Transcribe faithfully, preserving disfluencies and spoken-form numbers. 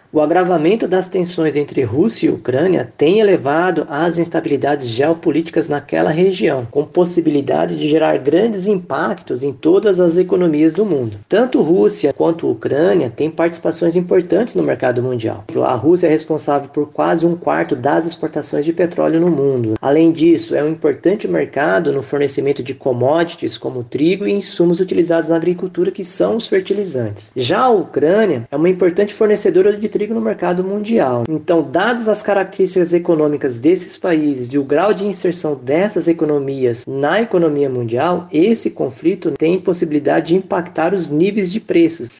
O agravamento das tensões entre Rússia e Ucrânia tem elevado as instabilidades geopolíticas naquela região, com possibilidade de gerar grandes impactos em todas as economias do mundo. Tanto Rússia quanto Ucrânia têm participações importantes no mercado mundial. A Rússia é responsável por quase um quarto das exportações de petróleo no mundo. Além disso, é um importante mercado no fornecimento de commodities como trigo e insumos utilizados na agricultura, que são os fertilizantes. Já a Ucrânia é uma importante fornecedora de trigo no mercado mundial. Então, dadas as características econômicas desses países e o grau de inserção dessas economias na economia mundial, esse conflito tem possibilidade de impactar os níveis de preços.